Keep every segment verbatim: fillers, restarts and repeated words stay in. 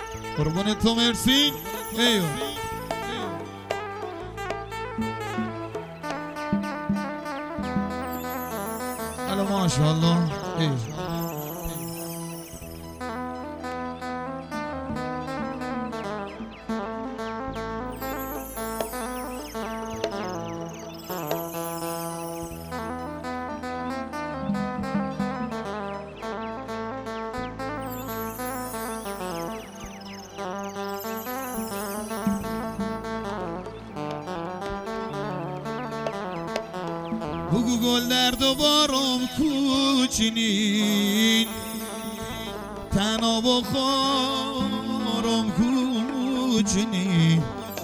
قربون تو مرسی. ایو الو ماشاءالله. ایو بگو گل در دوبارم کوچینین تنها بخارم کوچینین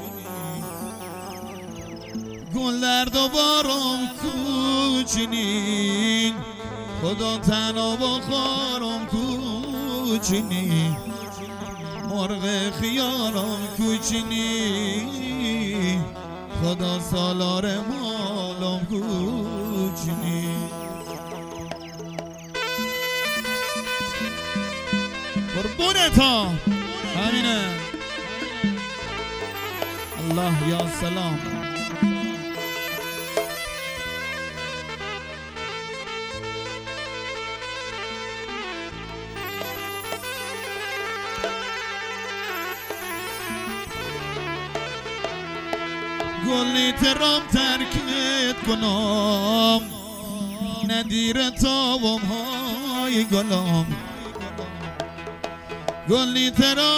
گل در دوبارم کوچینین خدا تنها بخارم کوچینین مرغ خیالم کوچینین خدا سالار مالم کوچینی. قربونتا همینه. الله یا سلام. گلی ترام ترکت کنم ندیر تابم های گلم گلی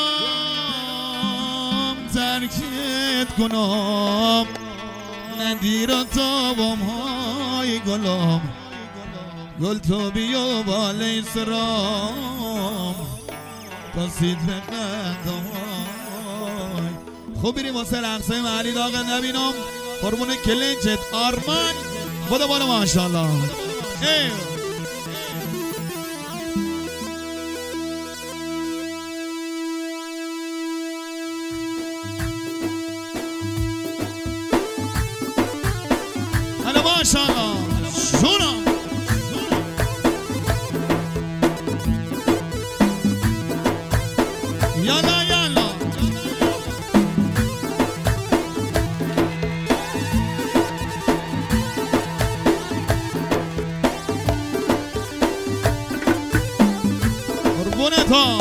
ترام ترکت کنم ندیر تابم های گلم گل تو بیا بالای سرام تا سید بخندم. خوب بریم واسه رقصه محلی داغ نبینم. قربون کلنجت آرمان بوده بالا ماشاءالله. حالا ماشاءالله شونم یالا یالا قربونتا.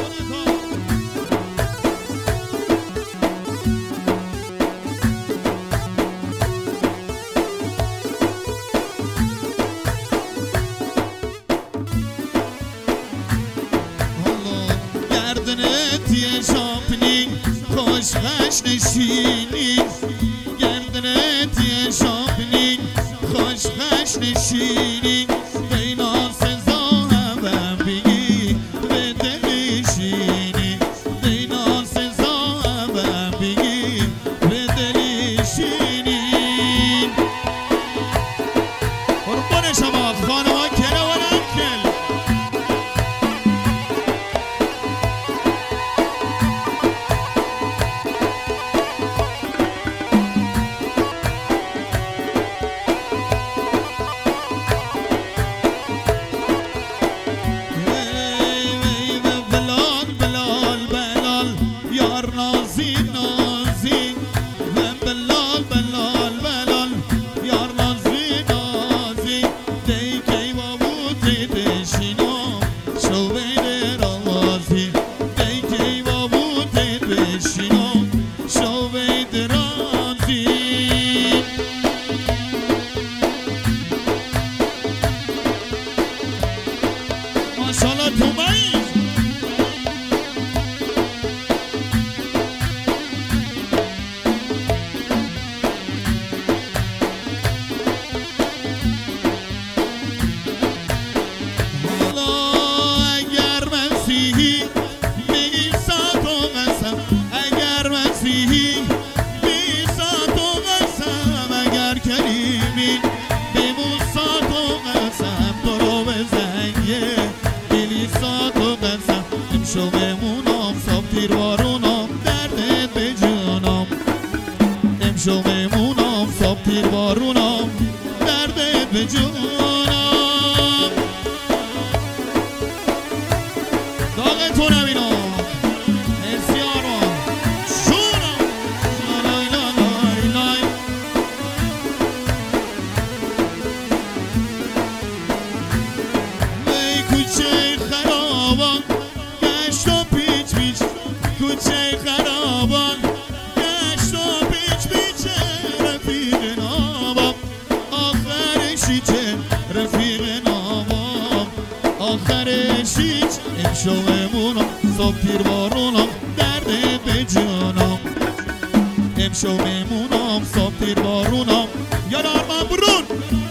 گردنت یه شاپنی خوش خش نشینی گردنت یه شاپنی خوش خش نشینی دینا سزا هم بگی به دلشینی دینا سزا هم بگی به دلشینی. قربان شما خانما کله و نکل. شو میمونم صاحب تیر بارونم دردت به جونم. داغ تو نبینم امشو میمونم صبح تیر بارونم درد به جانم امشو میمونم صبح تیر بارونم یا آرمان برون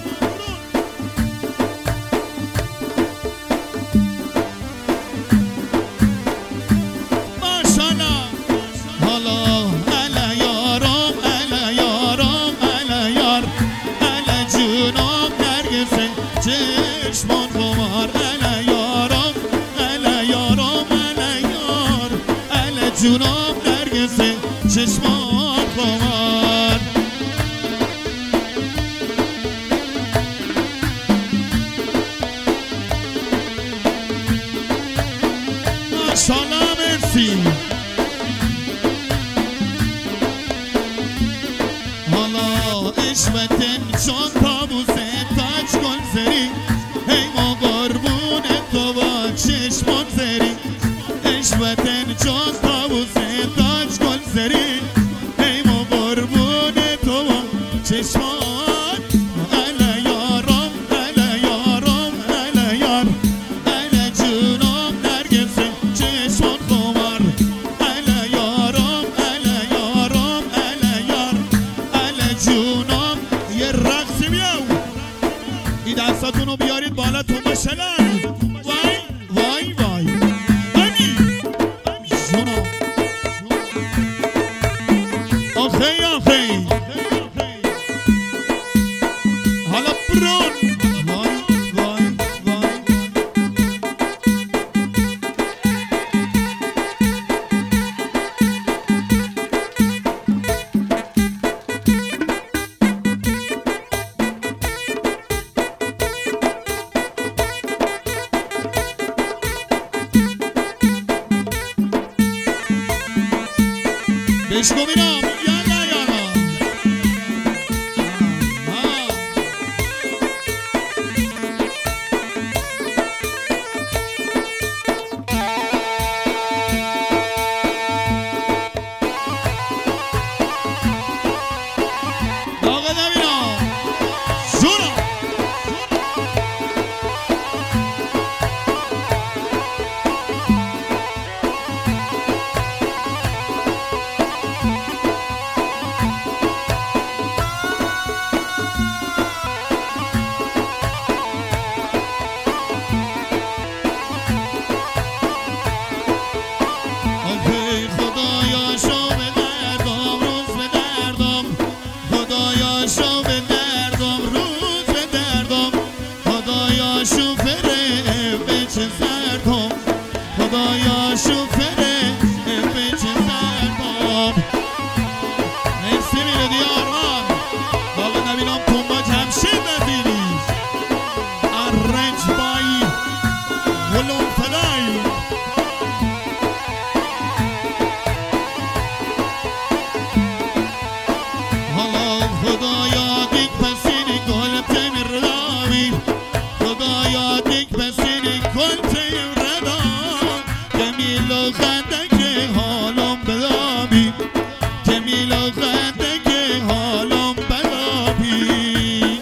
ماشالله حالا الا یارم الا یارم الا یار الا جونم نرگس چشمان خمار الا یارم الا یارم الا یار الا جونم نرگس چشمان خمار ماشالله مرسی حالا عشقتن چون تابوس تاج کن زری هی ما قربون تو با چشمان زری عشقتن چون تابوس تاج کن زری هی ما قربون تو با چشمان الا یارم الا یارم الا یار الا جونم نرگس چشمان خمار الا یارم الا یارم الا یار الا جونم یه رقصی بیاو این دستاتونو بیارید بالا تو مشلن وای وای وای امی جونم آخی آخی حالا برون وای وای وای بشکو میرم یالا یالا آه. داغه نبینم جونم آخی خدایا شو به دردم روز به دردم خدایا شو به دردم روز به دردم خدایا شوفره به چه سردم خدایا شوفره به چه سردم مرسی میره دیارمان باقی نبینم تنبا جمشید ندیری arranged by ولون فدای حالا خدایا دیگ پسینی گل تمر ردامی خدایا دیگ پسینی گل تمر ردام جمیل و خنده که حالم بدامی جمیل و خنده که حالم بدامی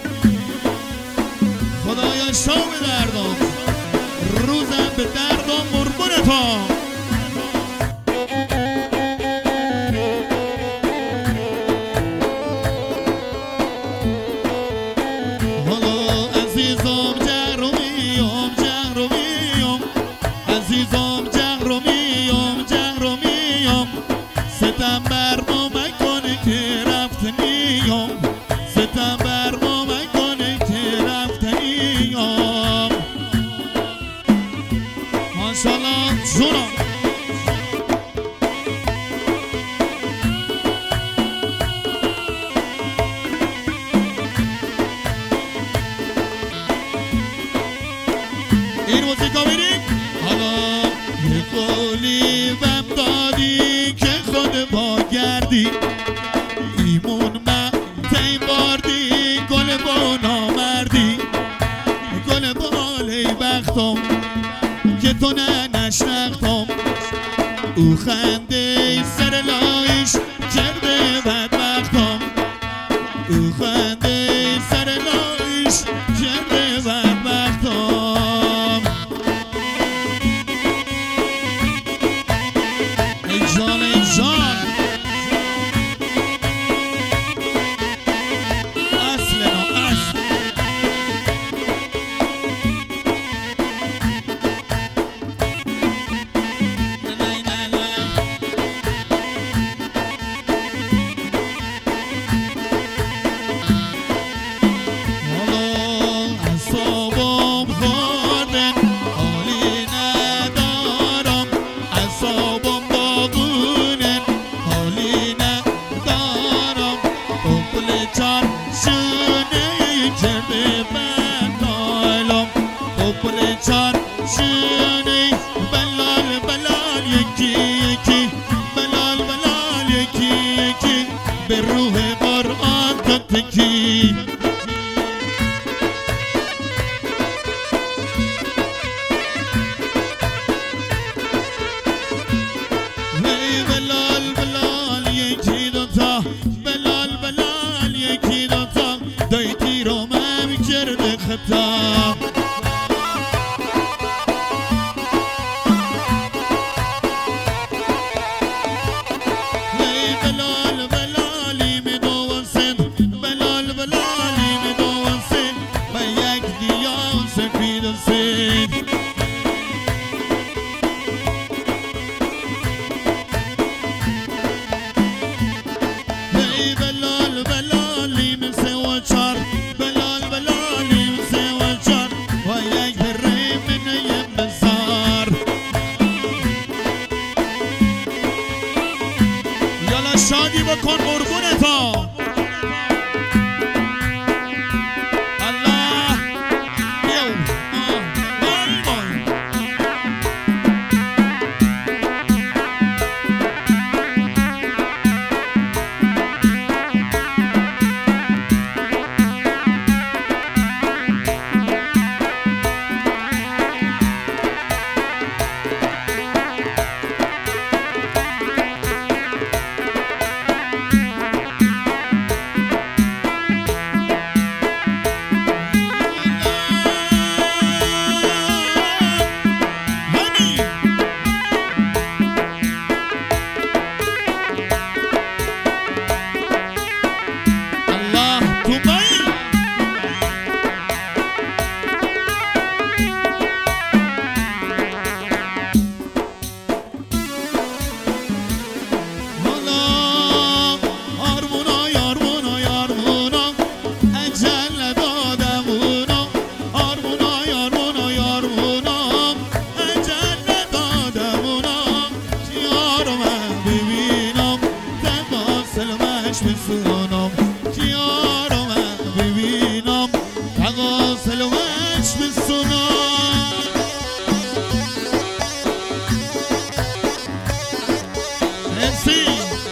خدایا شو به دردم روزم به دردم مرمونتم حالا عزیزم جهرومیم جهرومیم عزیزم جهرومیم جهرومیم ستم بر ما مکنه که رفتنیم ستم بر ما مکنه که رفتنیم ماشالله جونم این موسیقا بینید حالا یه قولی بم دادی که خود با گردی ایمون من تیم باردی گل با نامردی گل بالی بختم که تو نه نشنختم او خنده سر لایش کرده بدبختم او خنده سر لایش کرده بدبختم شادی بکن قربونتا الله بیو بای بای بسونم کیارو من ببینم تقاصل و مش بسونم مرسی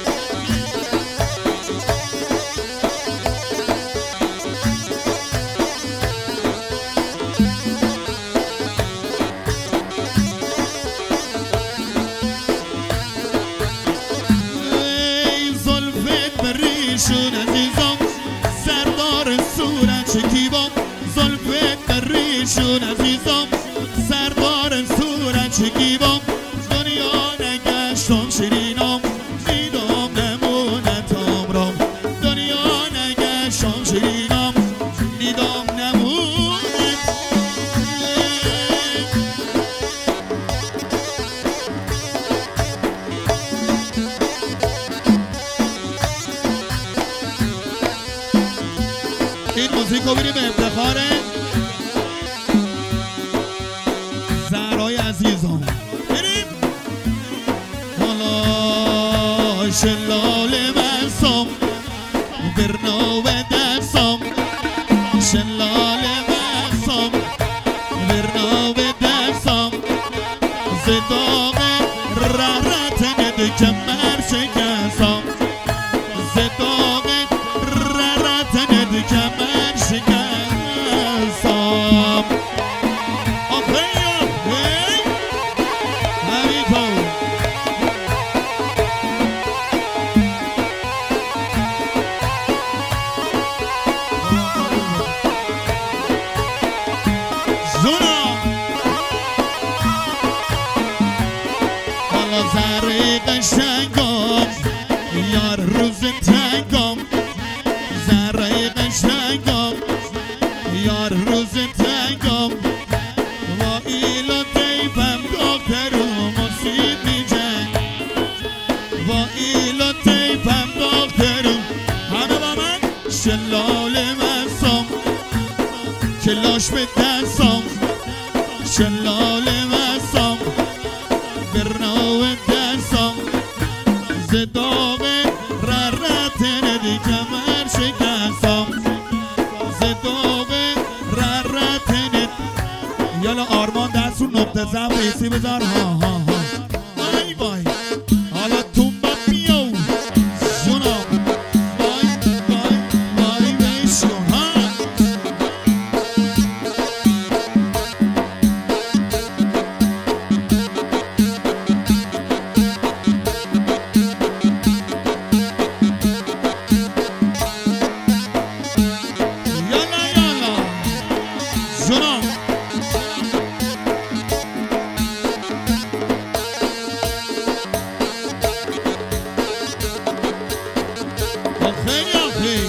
شون عزیزم سردار صورت کیبام زلفت بریشون عزیزم سردار صورت کیبام دنیا نگشتم شیرینم دیدم نمونه تامرام دنیا نگشتم شیرینم دیدم نمونه این موزیکو بریم به افتخار زهرای عزیزم بریم حالا شلال منسام برنو دستام شلال منسام برنو دستام زداغ رارت ند کمر شکستم زداغ رارت ند کمر شکستم آخیام هی همیتو زونا حالا زهره قشنگم یار روز تنگم زهره قشنگم یار روز تنگم با ایلو تیپم دکترم آسیب میجنگ با ایلو تیپم دکترم همه با من شلال منسام کلاش به دستم شلال منسام برنو دستم زداغ رارت ندی کمر شکستم زداغ رارت ند یالا آرمان دستون نقطه زم ریسی بذار ها ها ها آی بای حالا تنبا بیو جونم بای بای بای بیشو ها یالا یالا جونم آخیلی آخیلی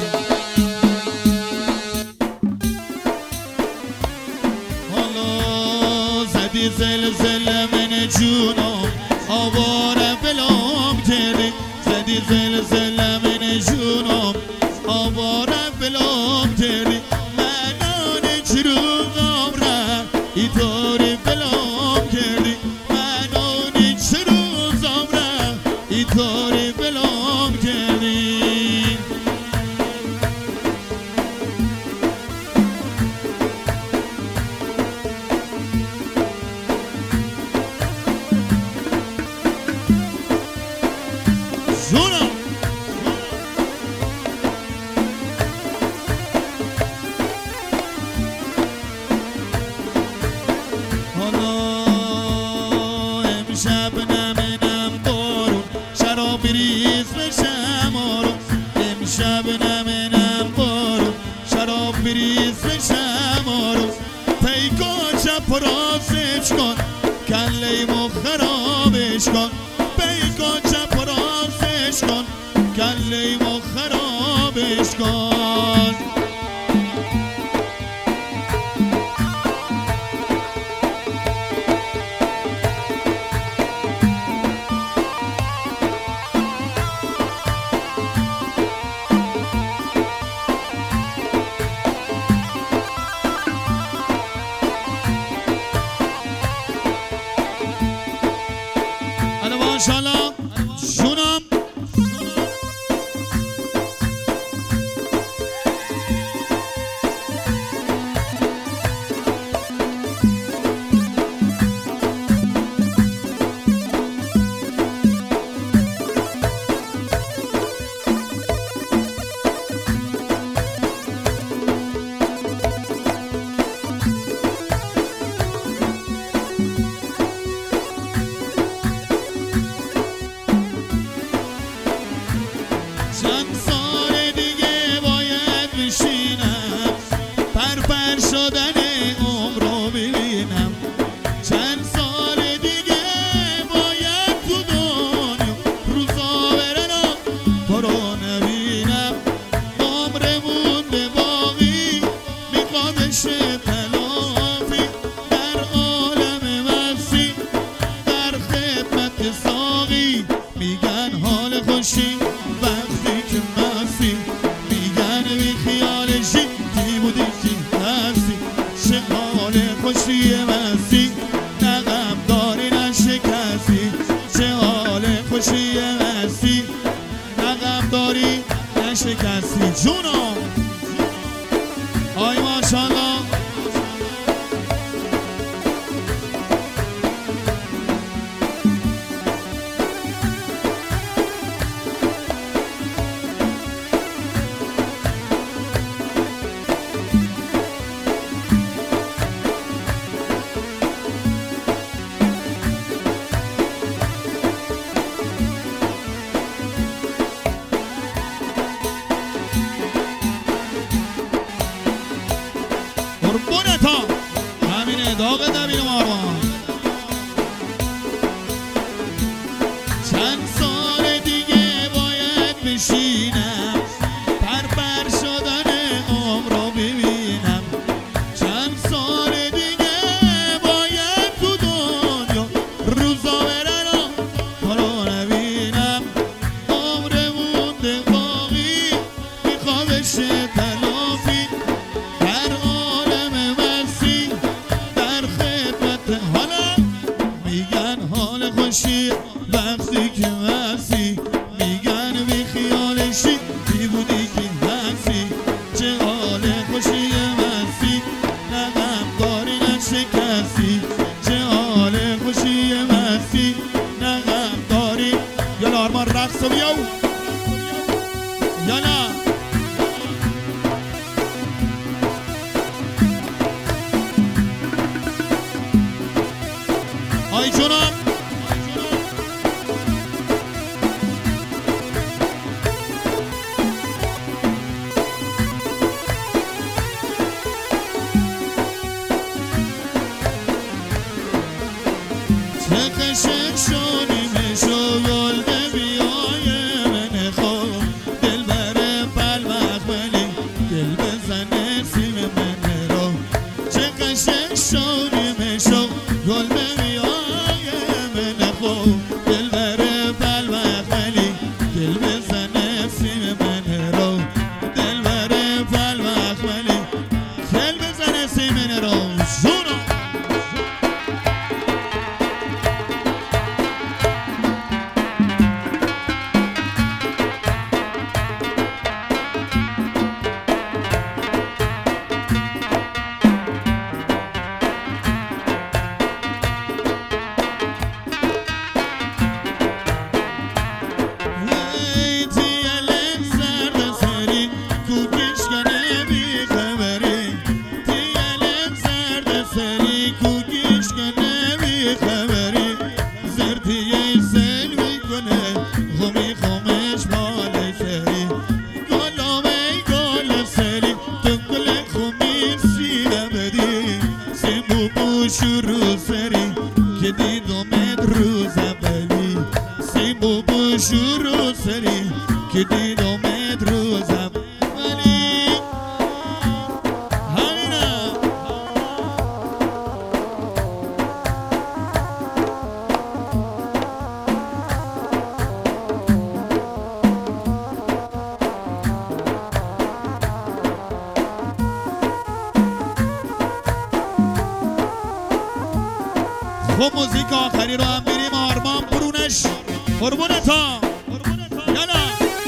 حالا زدی زلزله من جونم آواره بلام کردی زدی زلزله من جونم آواره بلام کردی منان چروغم را ایطوری بلام کردی منان چروغم را ایطوری بلام کردی جونم حالا امشب نمینم بارون شراب بریز بشم آروم امشب نمینم بارون شراب بریز بشم آروم پیکا چپ و راستش کن کله مو خرابش کن پیکا چپ و راستش کن کله مو خرابش کن ماشاءالله جونم چند سال دیگه باید بشینم پرپر شدن عمر رو ببینم چند سال دیگه باید تو دنیا روزا برنم تو رو نبینم عمر مونده باقی میخوام بشه تلافی در عالم مستی در خدمت ساقی میگن حال خوشی وقتی که مستی میگن بی خیالشی کی بودی کی هستی چه حال خوشی مستی نه غم داری نه شکستی چه حال خوشی مستی نه غم داری نه شکستی جونم آی ماشاءالله قربونتا همینه داغ نبین ماروان چند سال دیگه باید بشینم پرپر شدن عمر رو ببینم چند سال دیگه باید تو دنیا روزا برنم تو رو نبینم عمر مونده باقی میخوام بشه تلافی در عالم مستی در خدمت حالا میگن حال خوشی وقتی که مستی میگن بی خیالشی بی بودی که هستی چه حال خوشی مستی نه غم داری نه شکستی چه حال خوشی مستی نه غم داری یالا آرمان رقص و بیاو یالا آی جونم چه قشنگ شدی میشو گل بیای من خواب دل بره تو بشور رو سری که دیدم ادروزم ولی همینم خب موزیک آخری رو هم میریم آرمان برونش قربونتا یالا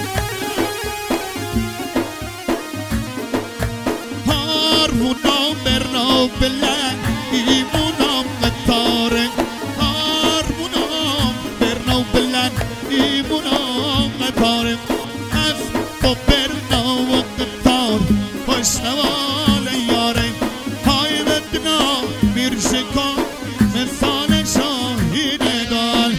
هارمونام برناو بلن ایمونام قطاره هارمونام برناو بلن ایمونام قطاره از با برناو قطار خوشنوال یاره های بدنا میرشکان مثال شاهین دال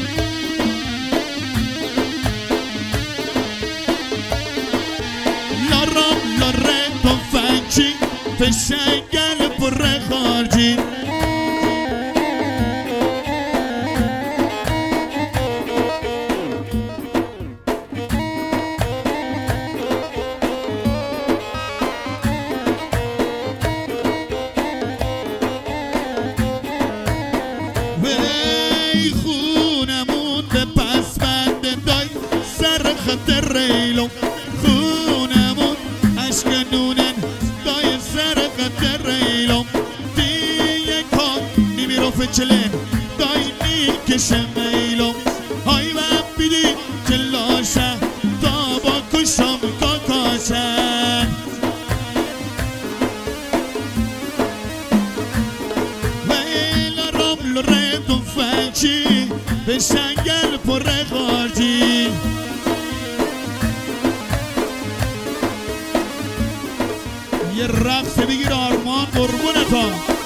لارم لاره تفنگچی فشنگل پر خارجی وی خونمون به پس بند دای سر خط ریلو خونمون عشق نونن دای سر خط ریلو دیگه کار نمیرو فچلن دای نیکشم میلو های من بیدی جلاشه تا با کشم کاکاشن به شنگل پر خارجی یه رقص بگیر آرمان قربونتا